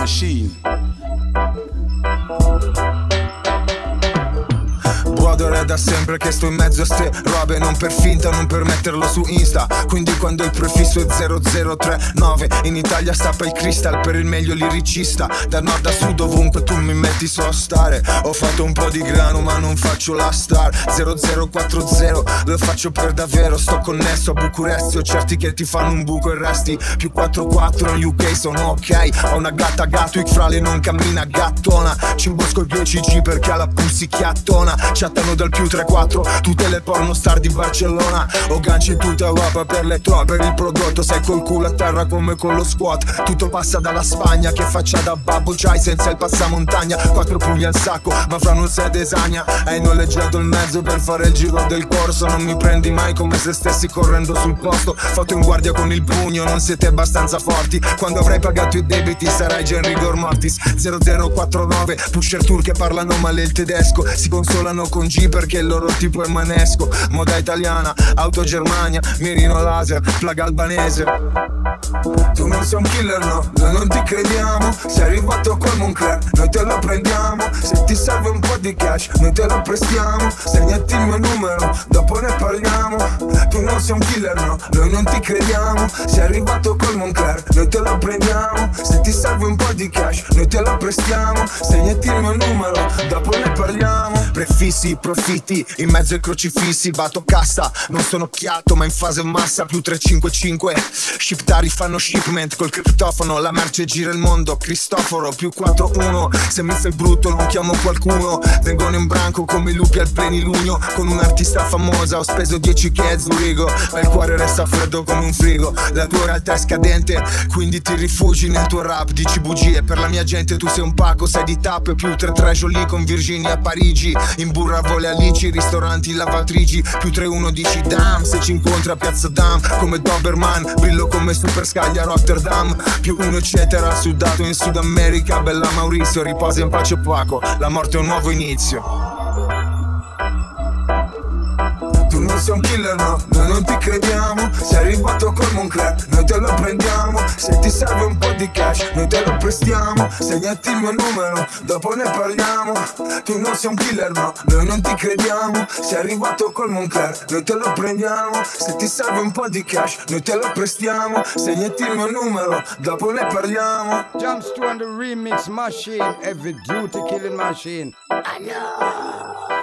Machine. Brother, è da sempre che sto in mezzo a ste robe, non per finta, non per metterlo su Insta. Quindi quando il prefisso è 0039, in Italia stappa il crystal per il meglio liricista. Da nord a sud ovunque tu mi metti so a stare. Ho fatto un po' di grano ma non faccio la star. 0040 lo faccio per davvero. Sto connesso a Bucuresti, ho certi che ti fanno un buco e resti più 44 in UK sono ok. Ho una gatta Gatwick, fra le non cammina gattona. Ci imbosco il 10G perché ha la pulsicchiattona. Chattano dal più 34 tutte le pornostar di Barcellona. Ho ganci in tutta Europa per le tue, per il prodotto sei col culo a terra come con lo squat. Tutto passa dalla Spagna che faccia da babbo c'hai senza il passamontagna. 4 pugni al sacco ma fra non sei desagna. Hai noleggiato il mezzo per fare il giro del corso. Non mi prendi mai come se stessi correndo sul posto. Fatto in guardia con il pugno, non siete abbastanza forti. Quando avrai pagato i debiti sarai già in rigor mortis. 0049 pusher tour che parlano male il tedesco. Si consolano con G perché il loro tipo è manesco. Moda italiana, auto Germania, mirino laser, flag albanese. Tu non sei un killer, no, noi non ti crediamo. Sei arrivato col Moncler, noi te lo prendiamo. Se ti serve un po' di cash, noi te lo prestiamo. Segnati il mio numero, dopo ne parliamo. Tu non sei un killer, no, noi non ti crediamo. Sei arrivato col Moncler, noi te lo prendiamo. Se ti serve un po' di cash, noi te lo prestiamo. Segnati il mio numero, dopo ne parliamo. Prefissi, profitti, in mezzo ai crocifissi. Batto cassa, non sono occhiato ma in fase massa. Più 355, shiptari fanno shipment col criptofono. La merce gira il mondo, Cristoforo. Più 41, se mi fai brutto non chiamo qualcuno. Vengono in branco come i lupi al plenilunio. Con un'artista famosa ho speso 10k a Zurigo, ma il cuore resta freddo come un frigo. La tua realtà è scadente, quindi ti rifugi nel tuo rap. Dici bugie per la mia gente, tu sei un pacco. Sei di tappe, più 3 Jolie con Virginia a Parigi. In burra vole Alici, ristoranti, lavatrici. Più 3-1 dici damn, se ci incontri a Piazza Dam. Come Doberman, brillo come Super Sky a Rotterdam. Più 1 eccetera, sudato in Sud America. Bella Maurizio, riposa in pace Paco. La morte è un nuovo inizio. Tu non sei un killer, no, noi non ti crediamo. Sei arrivato col Moncler, noi te lo prendiamo. Se ti serve un po' di cash, noi te lo prestiamo. Segnati il mio numero, dopo ne parliamo. Tu non sei un killer, no, noi non ti crediamo. Sei arrivato col Moncler, noi te lo prendiamo. Se ti serve un po' di cash, noi te lo prestiamo. Segnati il mio numero, dopo ne parliamo. Jumps to on the remix machine, every duty killing machine. I know.